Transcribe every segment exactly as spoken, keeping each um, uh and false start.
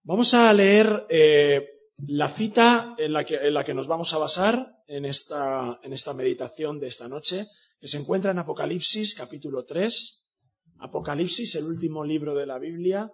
Vamos a leer eh, la cita en la, que, en la que nos vamos a basar en esta, en esta meditación de esta noche, que se encuentra en Apocalipsis capítulo tres. Apocalipsis, el último libro de la Biblia,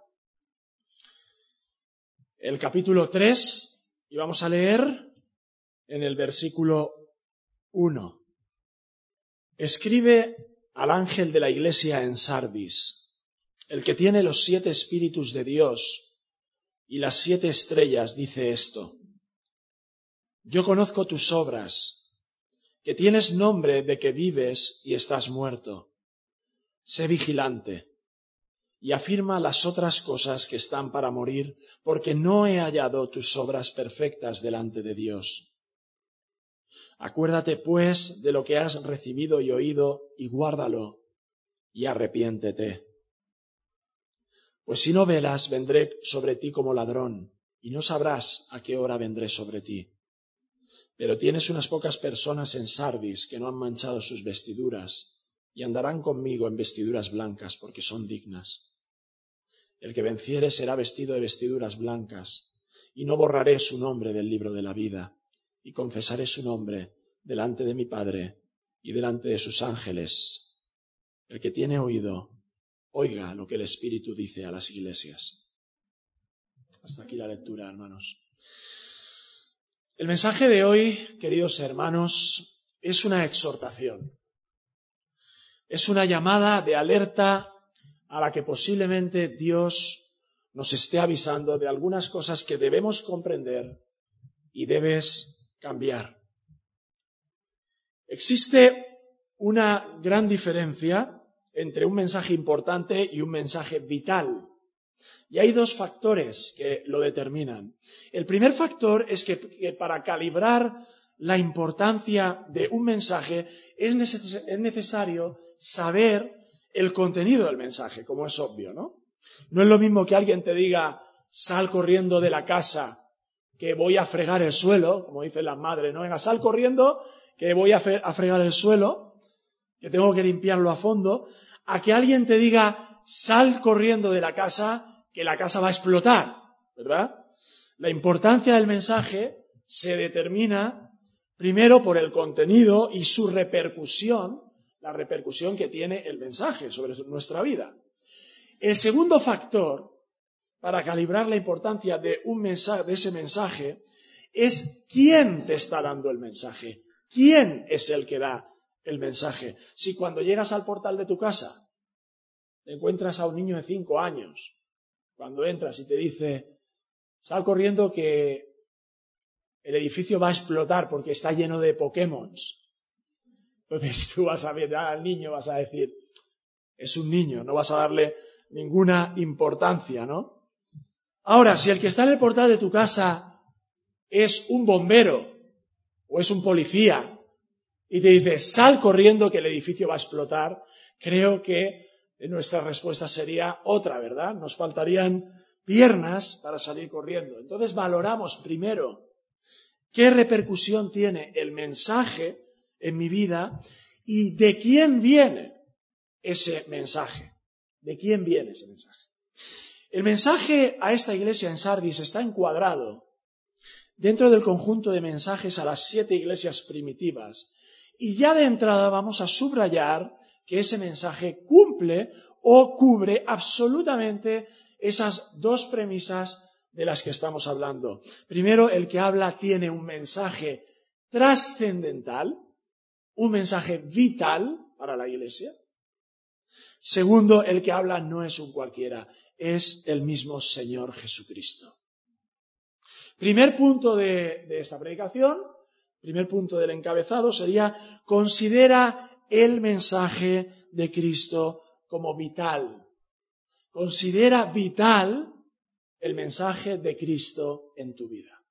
el capítulo tres, y vamos a leer en el versículo uno. Escribe al ángel de la iglesia en Sardis, el que tiene los siete espíritus de Dios y las siete estrellas, dice esto: yo conozco tus obras, que tienes nombre de que vives y estás muerto. Sé vigilante y afirma las otras cosas que están para morir, porque no he hallado tus obras perfectas delante de Dios. Acuérdate, pues, de lo que has recibido y oído, y guárdalo, y arrepiéntete. Pues si no velas, vendré sobre ti como ladrón, y no sabrás a qué hora vendré sobre ti. Pero tienes unas pocas personas en Sardis que no han manchado sus vestiduras, y andarán conmigo en vestiduras blancas, porque son dignas. El que venciere será vestido de vestiduras blancas, y no borraré su nombre del libro de la vida, y confesaré su nombre delante de mi Padre y delante de sus ángeles. El que tiene oído, oiga lo que el Espíritu dice a las iglesias. Hasta aquí la lectura, hermanos. El mensaje de hoy, queridos hermanos, es una exhortación. Es una llamada de alerta a la que posiblemente Dios nos esté avisando de algunas cosas que debemos comprender y debes cambiar. Existe una gran diferencia entre un mensaje importante y un mensaje vital. Y hay dos factores que lo determinan. El primer factor es que, que para calibrar la importancia de un mensaje es, neces- es necesario saber el contenido del mensaje, como es obvio, ¿no? No es lo mismo que alguien te diga, sal corriendo de la casa, que voy a fregar el suelo, como dicen las madres, ¿no? Venga, sal corriendo, que voy a, fe- a fregar el suelo, que tengo que limpiarlo a fondo, a que alguien te diga, sal corriendo de la casa, que la casa va a explotar, ¿verdad? La importancia del mensaje se determina primero por el contenido y su repercusión, la repercusión que tiene el mensaje sobre nuestra vida. El segundo factor para calibrar la importancia de un mensaje, de ese mensaje, es quién te está dando el mensaje, quién es el que da el mensaje. Si cuando llegas al portal de tu casa te encuentras a un niño de cinco años, cuando entras y te dice, sal corriendo que el edificio va a explotar porque está lleno de Pokémons. Entonces tú vas a ver al niño, vas a decir, es un niño, no vas a darle ninguna importancia, ¿no? Ahora, si el que está en el portal de tu casa es un bombero o es un policía y te dice, sal corriendo que el edificio va a explotar, creo que nuestra respuesta sería otra, ¿verdad? Nos faltarían piernas para salir corriendo. Entonces valoramos primero qué repercusión tiene el mensaje en mi vida y de quién viene ese mensaje. ¿De quién viene ese mensaje? El mensaje a esta iglesia en Sardis está encuadrado dentro del conjunto de mensajes a las siete iglesias primitivas. Y ya de entrada vamos a subrayar que ese mensaje cumple o cubre absolutamente esas dos premisas de las que estamos hablando. Primero, el que habla tiene un mensaje trascendental, un mensaje vital para la iglesia. Segundo, el que habla no es un cualquiera, es el mismo Señor Jesucristo. Primer punto de, de esta predicación, primer punto del encabezado sería, considera el mensaje de Cristo como vital. Considera vital el mensaje de Cristo en tu vida.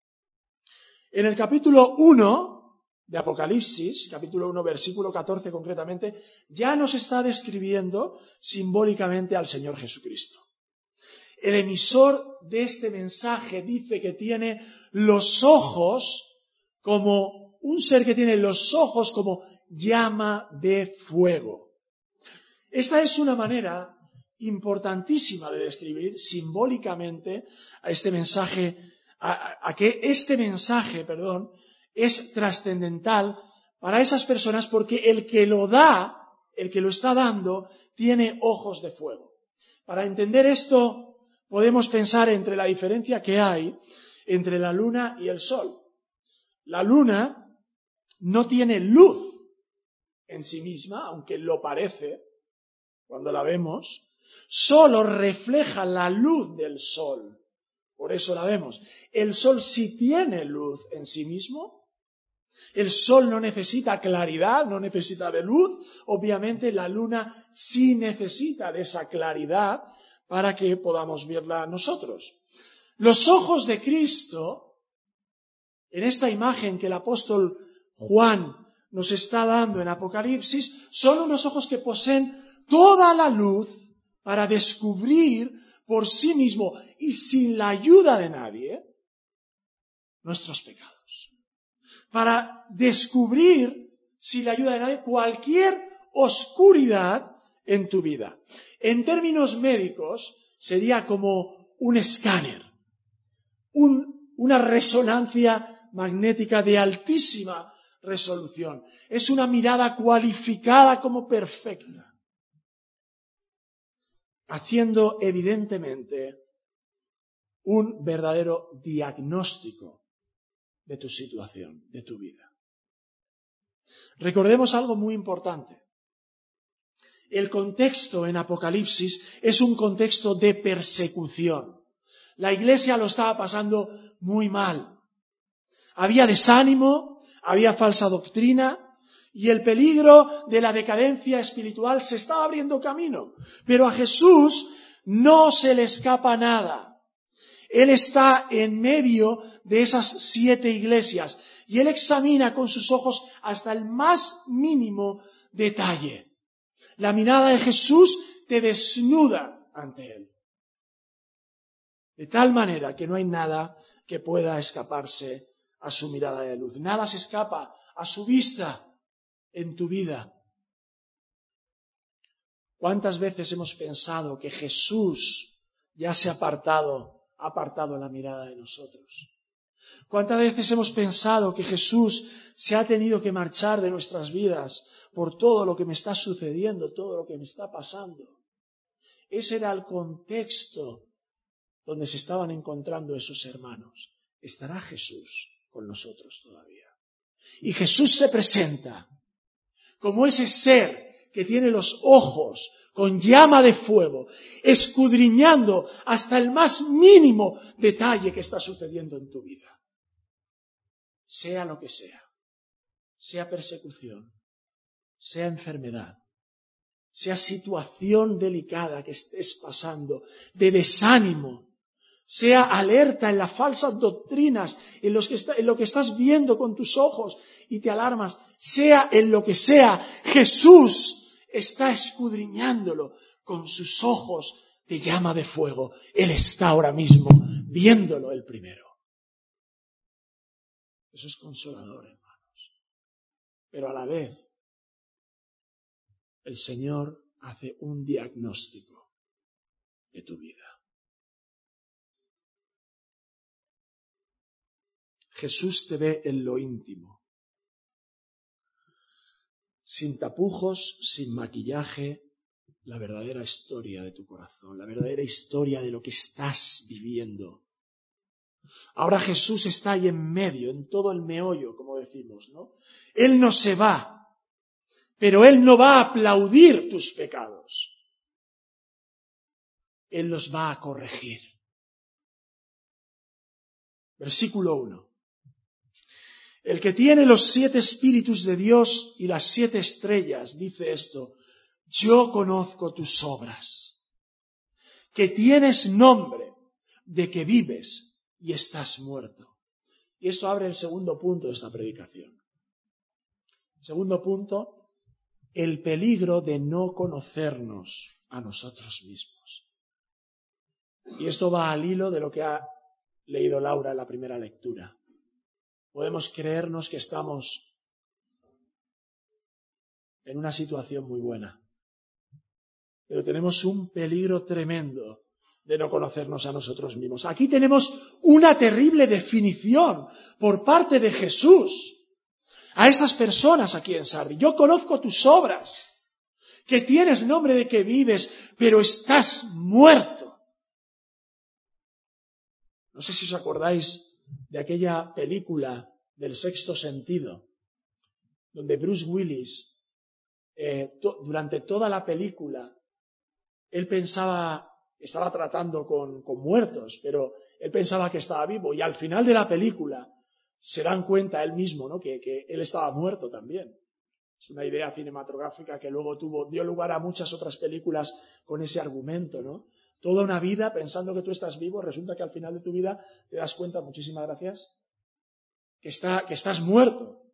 En el capítulo uno de Apocalipsis, capítulo uno, versículo catorce concretamente, ya nos está describiendo simbólicamente al Señor Jesucristo. El emisor de este mensaje dice que tiene los ojos como, un ser que tiene los ojos como llama de fuego. Esta es una manera importantísima de describir simbólicamente a este mensaje, a, a que este mensaje, perdón, es trascendental para esas personas porque el que lo da, el que lo está dando, tiene ojos de fuego. Para entender esto, podemos pensar entre la diferencia que hay entre la luna y el sol. La luna no tiene luz en sí misma, aunque lo parece cuando la vemos, solo refleja la luz del sol. Por eso la vemos. El sol sí tiene luz en sí mismo. El sol no necesita claridad, no necesita de luz. Obviamente la luna sí necesita de esa claridad para que podamos verla nosotros. Los ojos de Cristo, en esta imagen que el apóstol Juan nos está dando en Apocalipsis, son unos ojos que poseen toda la luz para descubrir por sí mismo y sin la ayuda de nadie nuestros pecados. Para descubrir, sin la ayuda de nadie, cualquier oscuridad en tu vida. En términos médicos, sería como un escáner, un, una resonancia magnética de altísima resolución. Es una mirada cualificada como perfecta, haciendo evidentemente un verdadero diagnóstico de tu situación, de tu vida. Recordemos algo muy importante. El contexto en Apocalipsis es un contexto de persecución. La iglesia lo estaba pasando muy mal. Había desánimo, había falsa doctrina y el peligro de la decadencia espiritual se estaba abriendo camino. Pero a Jesús no se le escapa nada. Él está en medio de esas siete iglesias y Él examina con sus ojos hasta el más mínimo detalle. La mirada de Jesús te desnuda ante Él. De tal manera que no hay nada que pueda escaparse a su mirada de luz. Nada se escapa a su vista en tu vida. ¿Cuántas veces hemos pensado que Jesús ya se ha apartado, ha apartado la mirada de nosotros? ¿Cuántas veces hemos pensado que Jesús se ha tenido que marchar de nuestras vidas por todo lo que me está sucediendo, todo lo que me está pasando? Ese era el contexto donde se estaban encontrando esos hermanos. ¿Estará Jesús con nosotros todavía? Y Jesús se presenta como ese ser que tiene los ojos con llama de fuego, escudriñando hasta el más mínimo detalle que está sucediendo en tu vida. Sea lo que sea, sea persecución, sea enfermedad, sea situación delicada que estés pasando, de desánimo, sea alerta en las falsas doctrinas, en, los que está, en lo que estás viendo con tus ojos y te alarmas, sea en lo que sea, Jesús está escudriñándolo con sus ojos de llama de fuego. Él está ahora mismo viéndolo el primero. Eso es consolador, hermanos. Pero a la vez, el Señor hace un diagnóstico de tu vida. Jesús te ve en lo íntimo, sin tapujos, sin maquillaje, la verdadera historia de tu corazón, la verdadera historia de lo que estás viviendo. Ahora Jesús está ahí en medio, en todo el meollo, como decimos, ¿no? Él no se va, pero Él no va a aplaudir tus pecados. Él los va a corregir. Versículo uno. El que tiene los siete espíritus de Dios y las siete estrellas dice esto: yo conozco tus obras, que tienes nombre de que vives y estás muerto. Y esto abre el segundo punto de esta predicación. Segundo punto, el peligro de no conocernos a nosotros mismos. Y esto va al hilo de lo que ha leído Laura en la primera lectura. Podemos creernos que estamos en una situación muy buena. pero tenemos un peligro tremendo de no conocernos a nosotros mismos. Aquí tenemos una terrible definición por parte de Jesús a estas personas aquí en Sardis. Yo conozco tus obras, que tienes nombre de que vives, pero estás muerto. No sé si os acordáis de aquella película del Sexto Sentido, donde Bruce Willis, eh, to- durante toda la película, él pensaba, estaba tratando con, con muertos, pero él pensaba que estaba vivo, y al final de la película se dan cuenta él mismo, ¿no?, que, que él estaba muerto también. Es una idea cinematográfica que luego tuvo, dio lugar a muchas otras películas con ese argumento, ¿no? Toda una vida pensando que tú estás vivo, resulta que al final de tu vida te das cuenta, muchísimas gracias, que, está, que estás muerto.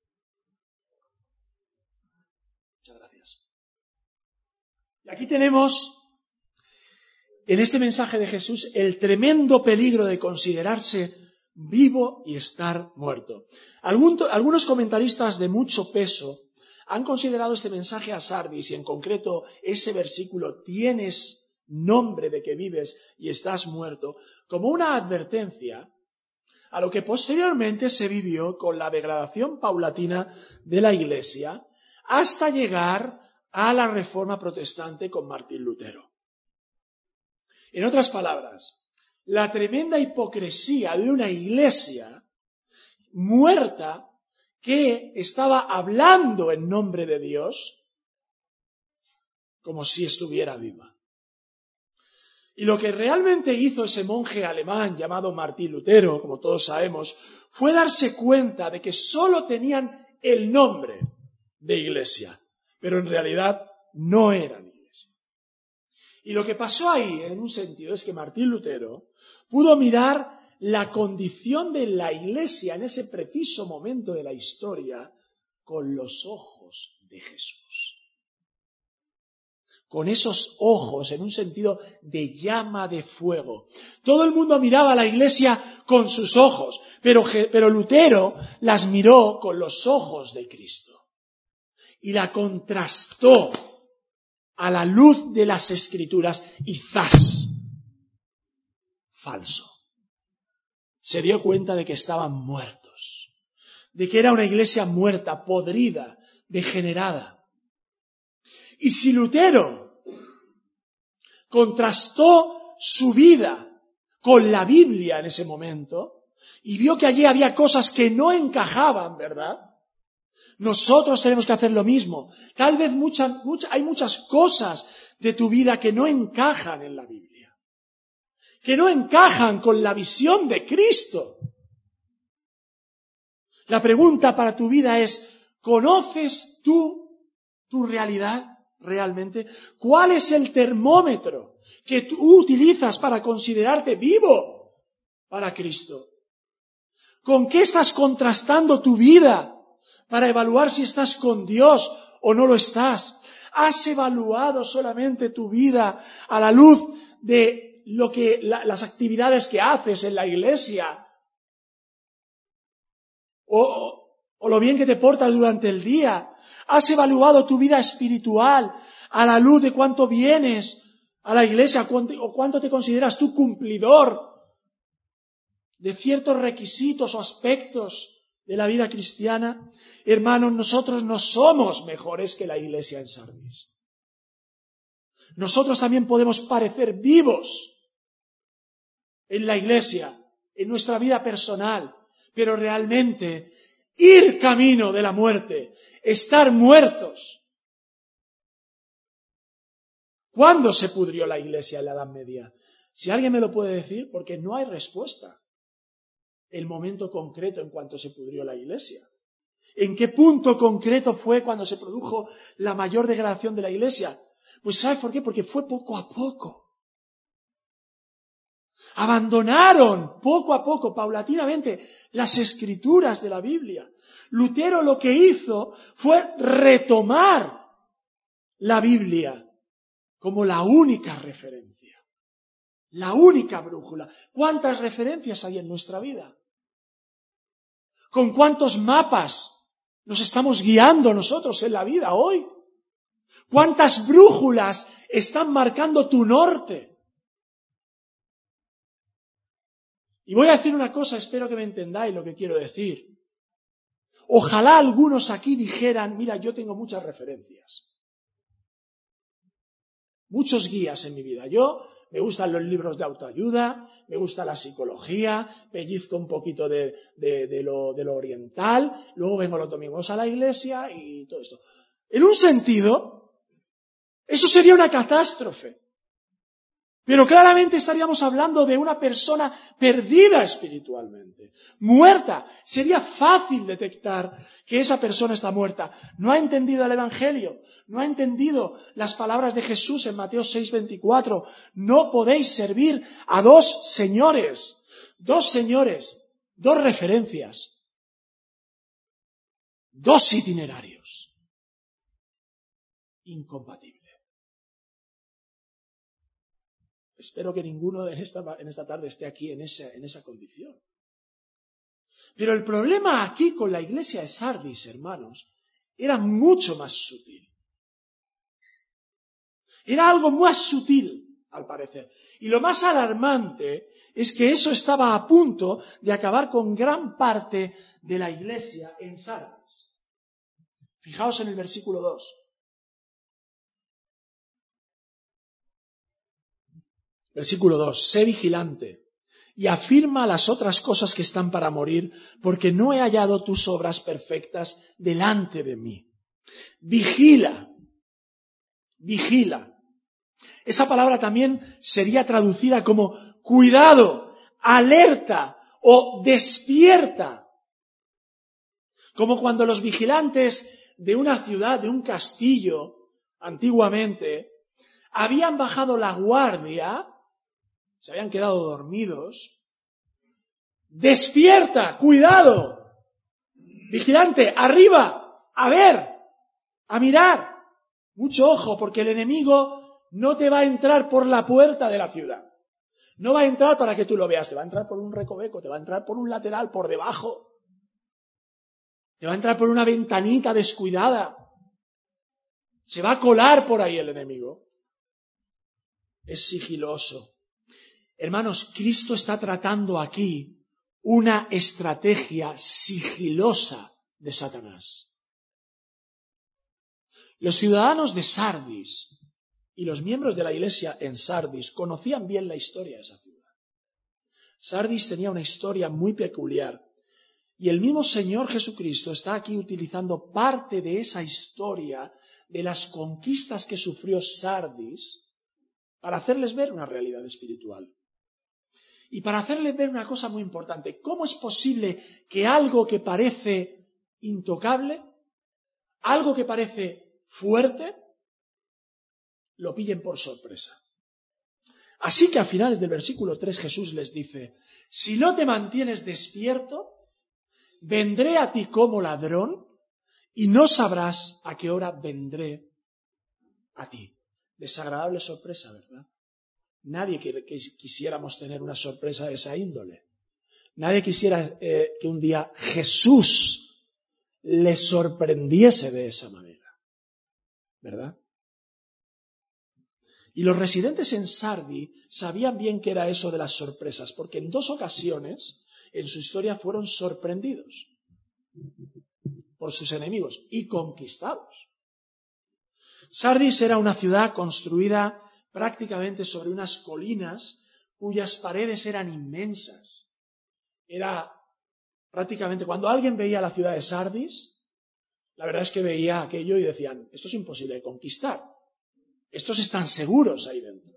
Muchas gracias. Y aquí tenemos, en este mensaje de Jesús, el tremendo peligro de considerarse vivo y estar muerto. Algún, algunos comentaristas de mucho peso han considerado este mensaje a Sardis, y en concreto ese versículo, tienes nombre de que vives y estás muerto, como una advertencia a lo que posteriormente se vivió con la degradación paulatina de la Iglesia hasta llegar a la Reforma Protestante con Martín Lutero. En otras palabras, la tremenda hipocresía de una Iglesia muerta que estaba hablando en nombre de Dios como si estuviera viva. Y lo que realmente hizo ese monje alemán llamado Martín Lutero, como todos sabemos, fue darse cuenta de que solo tenían el nombre de Iglesia, pero en realidad no eran Iglesia. Y lo que pasó ahí, en un sentido, es que Martín Lutero pudo mirar la condición de la Iglesia en ese preciso momento de la historia con los ojos de Jesús. Con esos ojos, en un sentido de llama de fuego. Todo el mundo miraba a la Iglesia con sus ojos, pero, pero Lutero las miró con los ojos de Cristo. Y la contrastó a la luz de las Escrituras y ¡zas! Falso. Se dio cuenta de que estaban muertos, de que era una iglesia muerta, podrida, degenerada. Y si Lutero contrastó su vida con la Biblia en ese momento y vio que allí había cosas que no encajaban, ¿verdad? Nosotros tenemos que hacer lo mismo. Tal vez muchas, muchas, hay muchas cosas de tu vida que no encajan en la Biblia, que no encajan con la visión de Cristo. La pregunta para tu vida es, ¿conoces tú tu realidad realmente? ¿Cuál es el termómetro que tú utilizas para considerarte vivo para Cristo? ¿Con qué estás contrastando tu vida para evaluar si estás con Dios o no lo estás? ¿Has evaluado solamente tu vida a la luz de lo que la, las actividades que haces en la iglesia? O, o lo bien que te portas durante el día. ¿Has evaluado tu vida espiritual a la luz de cuánto vienes a la iglesia o cuánto te consideras tú cumplidor de ciertos requisitos o aspectos de la vida cristiana? Hermanos, nosotros no somos mejores que la iglesia en Sardis. Nosotros también podemos parecer vivos en la iglesia, en nuestra vida personal, pero realmente ir camino de la muerte, estar muertos. ¿Cuándo se pudrió la iglesia en la Edad Media? Si alguien me lo puede decir, porque no hay respuesta. El momento concreto en cuanto se pudrió la iglesia. ¿En qué punto concreto fue cuando se produjo la mayor degradación de la iglesia? Pues ¿sabes por qué? Porque fue poco a poco. Abandonaron poco a poco, paulatinamente, las escrituras de la Biblia. Lutero lo que hizo fue retomar la Biblia como la única referencia, la única brújula. ¿Cuántas referencias hay en nuestra vida? ¿Con cuántos mapas nos estamos guiando nosotros en la vida hoy? ¿Cuántas brújulas están marcando tu norte? Y voy a decir una cosa, espero que me entendáis lo que quiero decir. Ojalá algunos aquí dijeran, mira, yo tengo muchas referencias, muchos guías en mi vida. Yo me gustan los libros de autoayuda, me gusta la psicología, pellizco un poquito de, de, de, lo, de lo oriental, luego vengo los domingos a la iglesia y todo esto. En un sentido, eso sería una catástrofe. Pero claramente estaríamos hablando de una persona perdida espiritualmente, muerta. Sería fácil detectar que esa persona está muerta. No ha entendido el Evangelio, no ha entendido las palabras de Jesús en Mateo seis veinticuatro. No podéis servir a dos señores, dos señores, dos referencias, dos itinerarios. Incompatibles. Espero que ninguno en esta, en esta tarde esté aquí en esa, en esa condición. Pero el problema aquí con la iglesia de Sardis, hermanos, era mucho más sutil. Era algo más sutil, al parecer. Y lo más alarmante es que eso estaba a punto de acabar con gran parte de la iglesia en Sardis. Fijaos en el versículo dos. Versículo dos, sé vigilante y afirma las otras cosas que están para morir, porque no he hallado tus obras perfectas delante de mí. Vigila, vigila. Esa palabra también sería traducida como cuidado, alerta o despierta. Como cuando los vigilantes de una ciudad, de un castillo, antiguamente, habían bajado la guardia, se habían quedado dormidos. Despierta, cuidado, vigilante, arriba, a ver, a mirar. Mucho ojo, porque el enemigo no te va a entrar por la puerta de la ciudad. No va a entrar para que tú lo veas, te va a entrar por un recoveco, te va a entrar por un lateral, por debajo. Te va a entrar por una ventanita descuidada. Se va a colar por ahí el enemigo. Es sigiloso. Hermanos, Cristo está tratando aquí una estrategia sigilosa de Satanás. Los ciudadanos de Sardis y los miembros de la iglesia en Sardis conocían bien la historia de esa ciudad. Sardis tenía una historia muy peculiar y el mismo Señor Jesucristo está aquí utilizando parte de esa historia de las conquistas que sufrió Sardis para hacerles ver una realidad espiritual. Y para hacerles ver una cosa muy importante, ¿cómo es posible que algo que parece intocable, algo que parece fuerte, lo pillen por sorpresa? Así que a finales del versículo tres Jesús les dice, si no te mantienes despierto, vendré a ti como ladrón y no sabrás a qué hora vendré a ti. Desagradable sorpresa, ¿verdad? Nadie que, que quisiéramos tener una sorpresa de esa índole. Nadie quisiera eh, que un día Jesús le sorprendiese de esa manera, ¿verdad? Y los residentes en Sardi sabían bien qué era eso de las sorpresas, porque en dos ocasiones en su historia fueron sorprendidos por sus enemigos y conquistados. Sardis era una ciudad construida prácticamente sobre unas colinas cuyas paredes eran inmensas. Era prácticamente, cuando alguien veía la ciudad de Sardis, la verdad es que veía aquello y decían, esto es imposible de conquistar. Estos están seguros ahí dentro.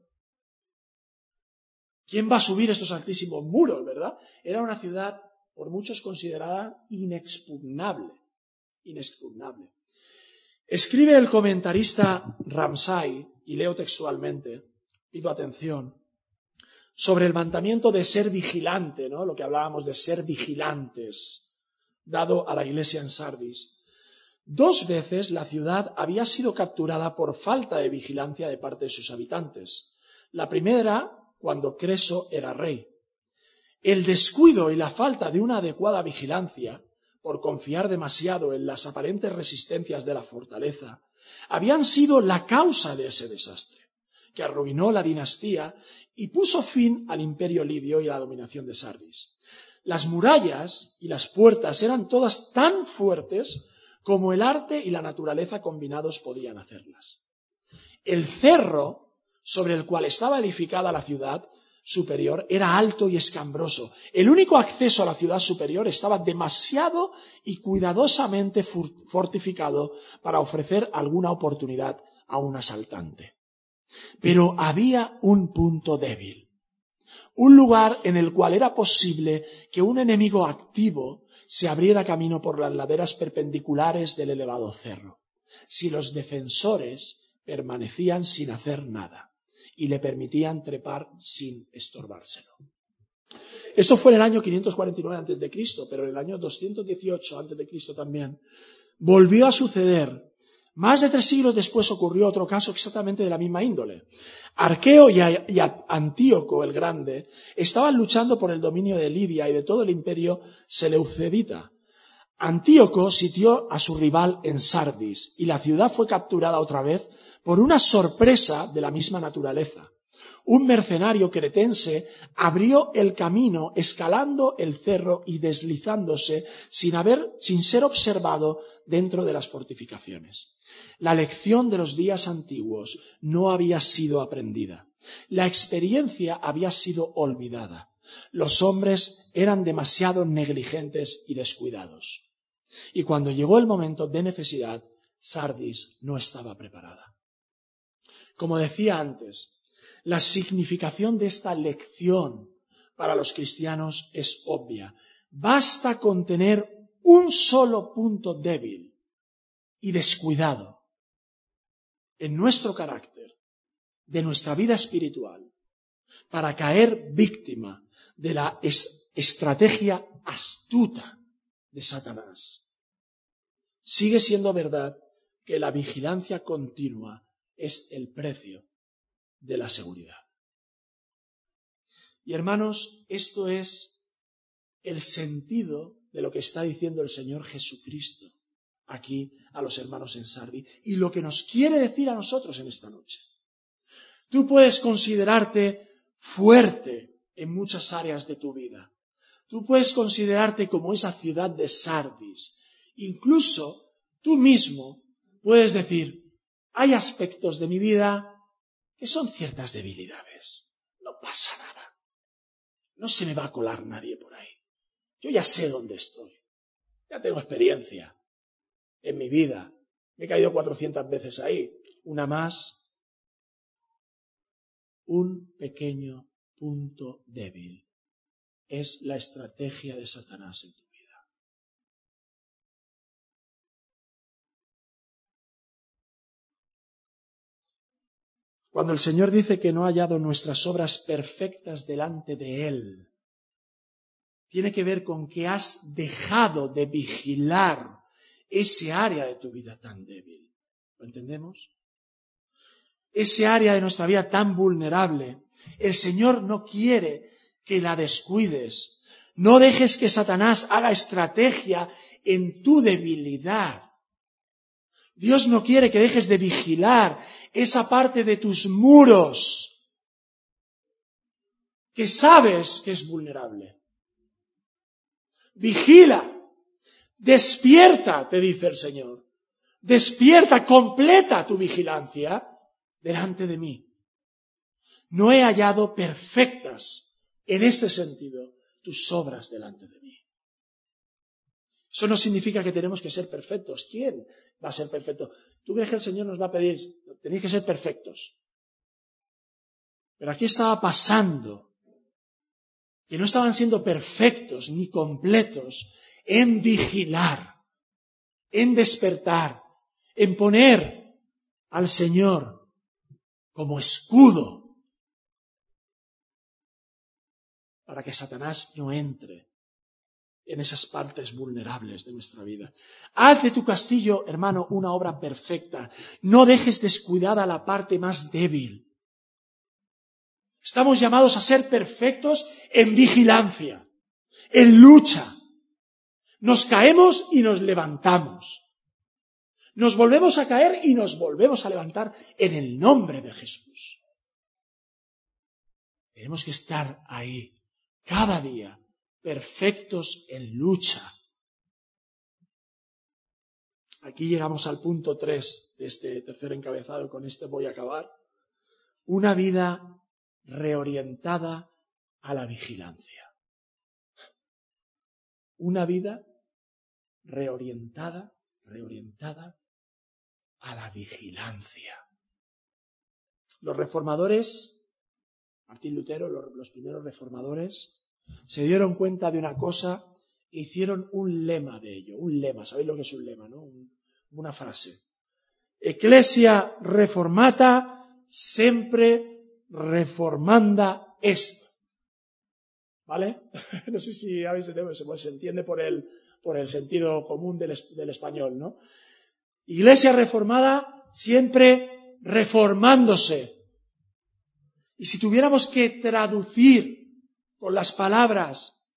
¿Quién va a subir estos altísimos muros, verdad? Era una ciudad, por muchos considerada inexpugnable. Inexpugnable. Escribe el comentarista Ramsay, y leo textualmente, pido atención, sobre el mandamiento de ser vigilante, ¿no? Lo que hablábamos de ser vigilantes, dado a la iglesia en Sardis. Dos veces la ciudad había sido capturada por falta de vigilancia de parte de sus habitantes. La primera, cuando Creso era rey. El descuido y la falta de una adecuada vigilancia, por confiar demasiado en las aparentes resistencias de la fortaleza, habían sido la causa de ese desastre, que arruinó la dinastía y puso fin al imperio lidio y la dominación de Sardis. Las murallas y las puertas eran todas tan fuertes como el arte y la naturaleza combinados podían hacerlas. El cerro sobre el cual estaba edificada la ciudad superior era alto y escambroso. El único acceso a la ciudad superior estaba demasiado y cuidadosamente fortificado para ofrecer alguna oportunidad a un asaltante. Pero había un punto débil, un lugar en el cual era posible que un enemigo activo se abriera camino por las laderas perpendiculares del elevado cerro, si los defensores permanecían sin hacer nada y le permitían trepar sin estorbárselo. Esto fue en el año quinientos cuarenta y nueve antes de Cristo, pero en el año doscientos dieciocho antes de Cristo también volvió a suceder. Más de tres siglos después ocurrió otro caso exactamente de la misma índole. Arqueo y, a, y a Antíoco el Grande estaban luchando por el dominio de Lidia y de todo el imperio seleucedita. Antíoco sitió a su rival en Sardis y la ciudad fue capturada otra vez por una sorpresa de la misma naturaleza. Un mercenario cretense abrió el camino escalando el cerro y deslizándose sin haber, sin ser observado dentro de las fortificaciones. La lección de los días antiguos no había sido aprendida. La experiencia había sido olvidada. Los hombres eran demasiado negligentes y descuidados. Y cuando llegó el momento de necesidad, Sardis no estaba preparada. Como decía antes, la significación de esta lección para los cristianos es obvia. Basta con tener un solo punto débil y descuidado en nuestro carácter, de nuestra vida espiritual, para caer víctima de la es- estrategia astuta de Satanás. Sigue siendo verdad que la vigilancia continua es el precio de la seguridad. Y hermanos, esto es el sentido de lo que está diciendo el Señor Jesucristo aquí a los hermanos en Sardis y lo que nos quiere decir a nosotros en esta noche. Tú puedes considerarte fuerte en muchas áreas de tu vida. Tú puedes considerarte como esa ciudad de Sardis. Incluso tú mismo puedes decir, hay aspectos de mi vida que son ciertas debilidades. No pasa nada. No se me va a colar nadie por ahí. Yo ya sé dónde estoy. Ya tengo experiencia en mi vida. Me he caído cuatrocientas veces ahí. Una más. Un pequeño punto débil es la estrategia de Satanás en tu vida. Cuando el Señor dice que no ha hallado nuestras obras perfectas delante de Él, tiene que ver con que has dejado de vigilar ese área de tu vida tan débil. ¿Lo entendemos? Ese área de nuestra vida tan vulnerable. El Señor no quiere que la descuides. No dejes que Satanás haga estrategia en tu debilidad. Dios no quiere que dejes de vigilar esa parte de tus muros que sabes que es vulnerable. Vigila, despierta, te dice el Señor. Despierta, completa tu vigilancia delante de mí. No he hallado perfectas en este sentido tus obras delante de mí. Eso no significa que tenemos que ser perfectos. ¿Quién va a ser perfecto? ¿Tú crees que el Señor nos va a pedir, tenéis que ser perfectos? Pero aquí estaba pasando que no estaban siendo perfectos ni completos en vigilar, en despertar, en poner al Señor como escudo para que Satanás no entre en esas partes vulnerables de nuestra vida. Haz de tu castillo, hermano, una obra perfecta. No dejes descuidada la parte más débil. Estamos llamados a ser perfectos en vigilancia, en lucha. Nos caemos y nos levantamos. Nos volvemos a caer y nos volvemos a levantar en el nombre de Jesús. Tenemos que estar ahí, cada día, perfectos en lucha. Aquí llegamos al punto tres de este tercer encabezado, con este voy a acabar. Una vida reorientada a la vigilancia. Una vida reorientada, reorientada a la vigilancia. Los reformadores, Martín Lutero, los, los primeros reformadores, se dieron cuenta de una cosa e hicieron un lema de ello. Un lema, ¿sabéis lo que es un lema, no? Un, una frase. Ecclesia reformata sempre reformanda est. ¿Vale? No sé si habéis entendido, pues se entiende por el, por el sentido común del, del español, ¿no? Iglesia reformada siempre reformándose. Y si tuviéramos que traducir con las palabras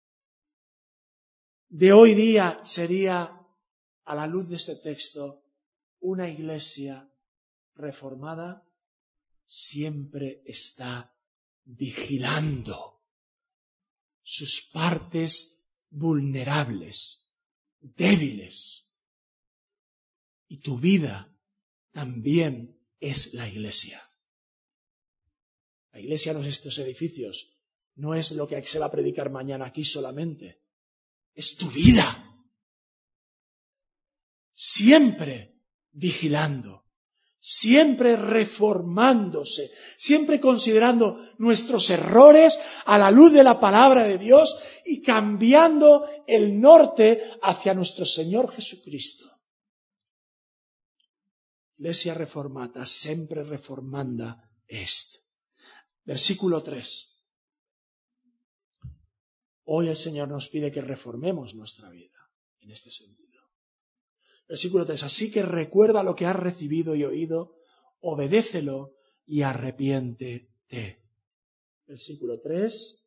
de hoy día, sería, a la luz de este texto, una iglesia reformada siempre está vigilando sus partes vulnerables, débiles. Y tu vida también es la iglesia. La iglesia no es estos edificios, no es lo que se va a predicar mañana aquí solamente. Es tu vida. Siempre vigilando, siempre reformándose, siempre considerando nuestros errores a la luz de la palabra de Dios y cambiando el norte hacia nuestro Señor Jesucristo. Iglesia reformata, sempre reformanda est. Versículo tres. Hoy el Señor nos pide que reformemos nuestra vida en este sentido. Versículo tres. Así que recuerda lo que has recibido y oído, obedécelo y arrepiéntete. Versículo tres.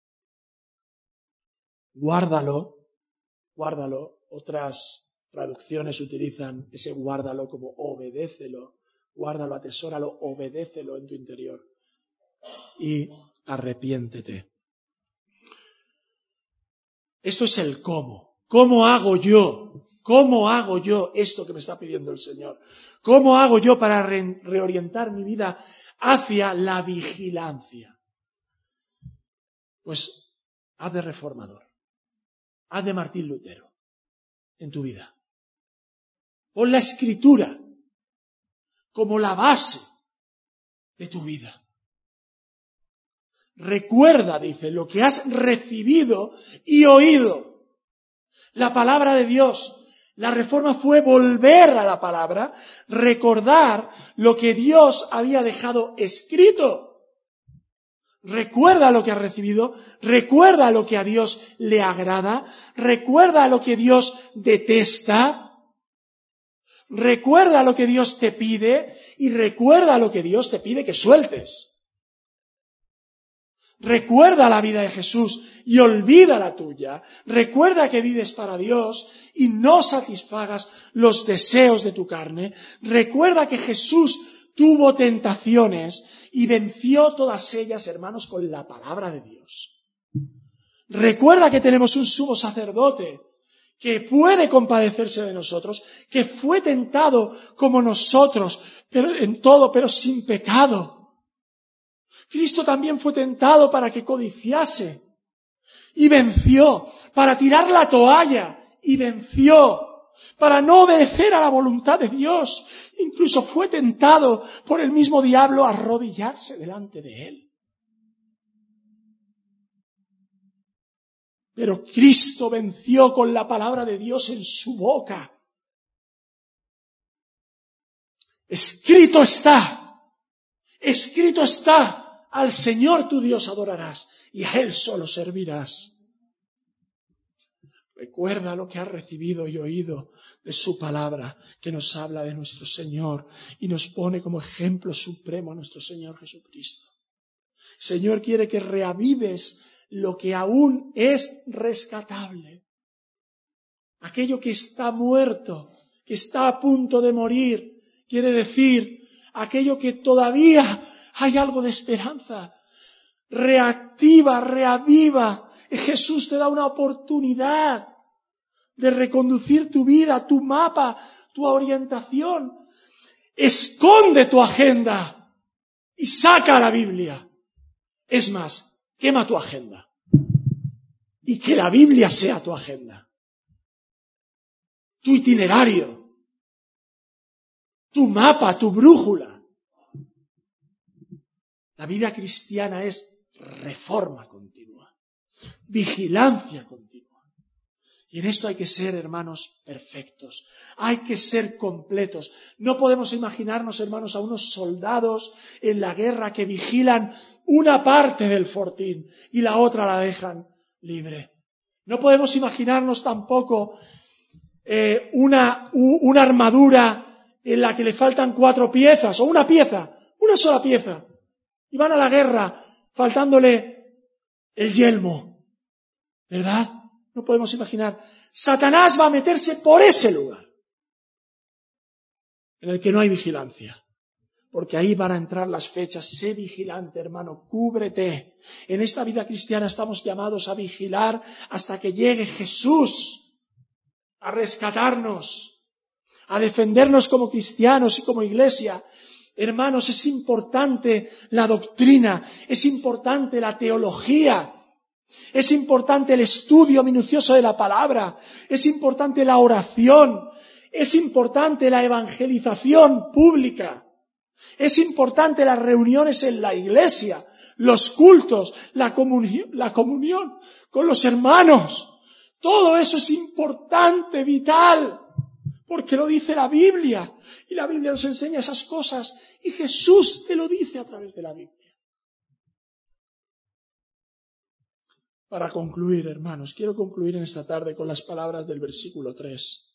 Guárdalo, guárdalo. Otras traducciones utilizan ese guárdalo como obedécelo. Guárdalo, atesóralo, obedécelo en tu interior. Y arrepiéntete. Esto es el cómo. ¿Cómo hago yo? ¿Cómo hago yo esto que me está pidiendo el Señor? ¿Cómo hago yo para re- reorientar mi vida hacia la vigilancia? Pues haz de reformador. Haz de Martín Lutero en tu vida. Pon la Escritura como la base de tu vida. Recuerda, dice, lo que has recibido y oído. La palabra de Dios. La reforma fue volver a la palabra, recordar lo que Dios había dejado escrito. Recuerda lo que has recibido, recuerda lo que a Dios le agrada, recuerda lo que Dios detesta, recuerda lo que Dios te pide y recuerda lo que Dios te pide que sueltes. Recuerda la vida de Jesús y olvida la tuya. Recuerda que vives para Dios y no satisfagas los deseos de tu carne. Recuerda que Jesús tuvo tentaciones y venció todas ellas, hermanos, con la palabra de Dios. Recuerda que tenemos un sumo sacerdote que puede compadecerse de nosotros, que fue tentado como nosotros, pero en todo, pero sin pecado. Cristo también fue tentado para que codiciase y venció, para tirar la toalla y venció, para no obedecer a la voluntad de Dios. Incluso fue tentado por el mismo diablo a arrodillarse delante de él. Pero Cristo venció con la palabra de Dios en su boca. Escrito está, escrito está. Al Señor tu Dios adorarás y a Él solo servirás. Recuerda lo que has recibido y oído de su palabra, que nos habla de nuestro Señor y nos pone como ejemplo supremo a nuestro Señor Jesucristo. El Señor quiere que reavives lo que aún es rescatable. Aquello que está muerto, que está a punto de morir, quiere decir aquello que todavía hay algo de esperanza. Reactiva, reaviva. Jesús te da una oportunidad de reconducir tu vida, tu mapa, tu orientación. Esconde tu agenda y saca la Biblia. Es más, quema tu agenda y que la Biblia sea tu agenda, tu itinerario, tu mapa, tu brújula. La vida cristiana es reforma continua, vigilancia continua. Y en esto hay que ser, hermanos, perfectos. Hay que ser completos. No podemos imaginarnos, hermanos, a unos soldados en la guerra que vigilan una parte del fortín y la otra la dejan libre. No podemos imaginarnos tampoco eh, una, una armadura en la que le faltan cuatro piezas o una pieza, una sola pieza. Y van a la guerra faltándole el yelmo, ¿verdad? No podemos imaginar. Satanás va a meterse por ese lugar en el que no hay vigilancia, porque ahí van a entrar las fechas. Sé vigilante, hermano, cúbrete. En esta vida cristiana estamos llamados a vigilar hasta que llegue Jesús a rescatarnos, a defendernos como cristianos y como iglesia. Hermanos, es importante la doctrina, es importante la teología, es importante el estudio minucioso de la palabra, es importante la oración, es importante la evangelización pública, es importante las reuniones en la iglesia, los cultos, la comunión, la comunión con los hermanos. Todo eso es importante, vital, porque lo dice la Biblia, y la Biblia nos enseña esas cosas, y Jesús te lo dice a través de la Biblia. Para concluir, hermanos, quiero concluir en esta tarde con las palabras del versículo tres.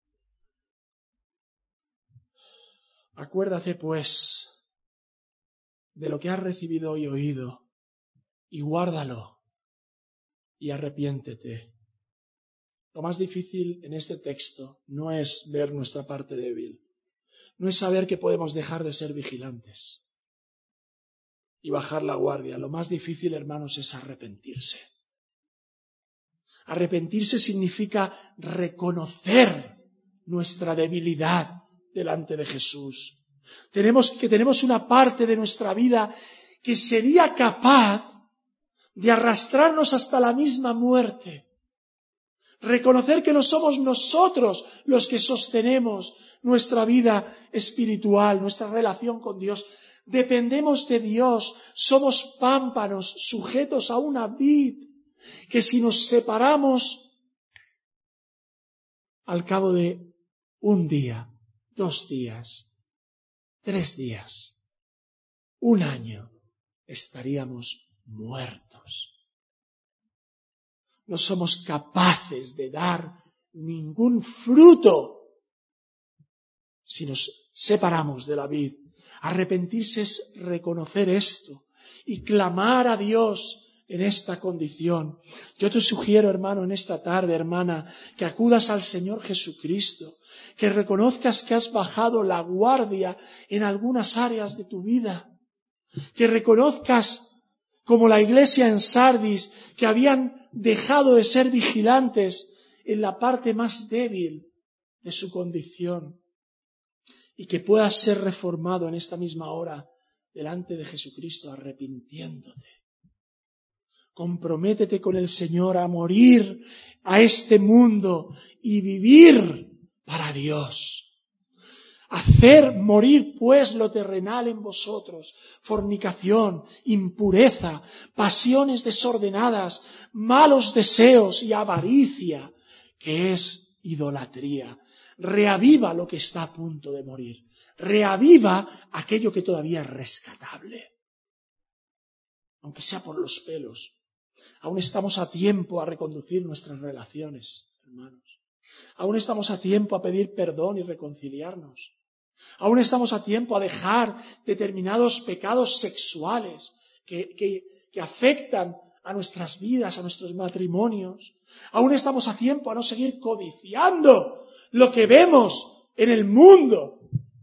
Acuérdate, pues, de lo que has recibido y oído, y guárdalo, y arrepiéntete. Lo más difícil en este texto no es ver nuestra parte débil, no es saber que podemos dejar de ser vigilantes y bajar la guardia. Lo más difícil, hermanos, es arrepentirse. Arrepentirse significa reconocer nuestra debilidad delante de Jesús. Tenemos que tenemos una parte de nuestra vida que sería capaz de arrastrarnos hasta la misma muerte. Reconocer que no somos nosotros los que sostenemos nuestra vida espiritual, nuestra relación con Dios. Dependemos de Dios, somos pámpanos sujetos a una vid, que si nos separamos al cabo de un día, dos días, tres días, un año, estaríamos muertos. No somos capaces de dar ningún fruto si nos separamos de la vid. Arrepentirse es reconocer esto y clamar a Dios en esta condición. Yo te sugiero, hermano, en esta tarde, hermana, que acudas al Señor Jesucristo, que reconozcas que has bajado la guardia en algunas áreas de tu vida, que reconozcas, como la iglesia en Sardis, que habían dejado de ser vigilantes en la parte más débil de su condición, y que puedas ser reformado en esta misma hora delante de Jesucristo, arrepintiéndote. Comprométete con el Señor a morir a este mundo y vivir para Dios. Hacer morir pues lo terrenal en vosotros: fornicación, impureza, pasiones desordenadas, malos deseos y avaricia, que es idolatría. Reaviva lo que está a punto de morir. Reaviva aquello que todavía es rescatable, aunque sea por los pelos. Aún estamos a tiempo a reconducir nuestras relaciones, hermanos. Aún estamos a tiempo a pedir perdón y reconciliarnos. Aún estamos a tiempo a dejar determinados pecados sexuales que, que, que afectan a nuestras vidas, a nuestros matrimonios. Aún estamos a tiempo a no seguir codiciando lo que vemos en el mundo.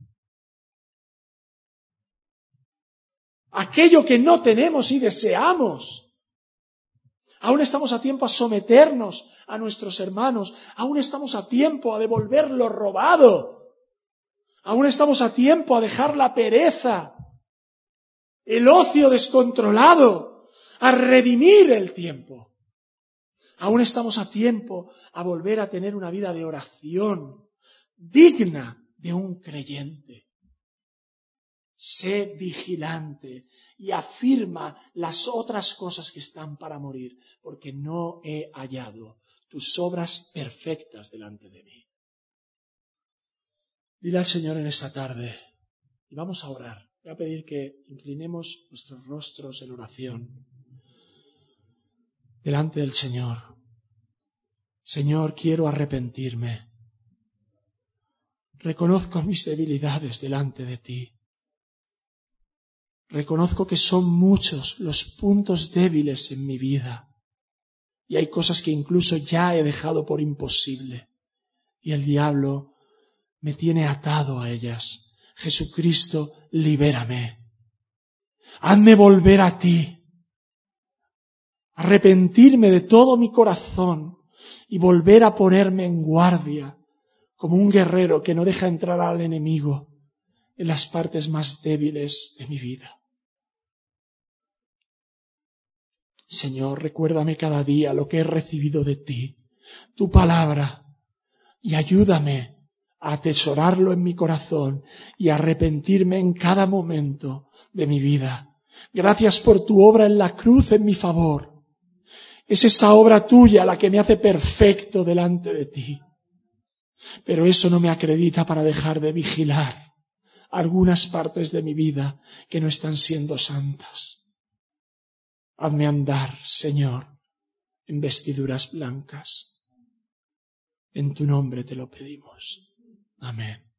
Aquello que no tenemos y deseamos. Aún estamos a tiempo a someternos a nuestros hermanos. Aún estamos a tiempo a devolver lo robado. Aún estamos a tiempo a dejar la pereza, el ocio descontrolado, a redimir el tiempo. Aún estamos a tiempo a volver a tener una vida de oración digna de un creyente. Sé vigilante y afirma las otras cosas que están para morir, porque no he hallado tus obras perfectas delante de mí. Dile al Señor en esta tarde, y vamos a orar. Voy a pedir que inclinemos nuestros rostros en oración delante del Señor. Señor, quiero arrepentirme. Reconozco mis debilidades delante de ti. Reconozco que son muchos los puntos débiles en mi vida. Y hay cosas que incluso ya he dejado por imposible. Y el diablo me tiene atado a ellas. Jesucristo, libérame. Hazme volver a ti. Arrepentirme de todo mi corazón y volver a ponerme en guardia como un guerrero que no deja entrar al enemigo en las partes más débiles de mi vida. Señor, recuérdame cada día lo que he recibido de ti, tu palabra, y ayúdame a atesorarlo en mi corazón y a arrepentirme en cada momento de mi vida. Gracias por tu obra en la cruz en mi favor. Es esa obra tuya la que me hace perfecto delante de ti. Pero eso no me acredita para dejar de vigilar algunas partes de mi vida que no están siendo santas. Hazme andar, Señor, en vestiduras blancas. En tu nombre te lo pedimos. Amén.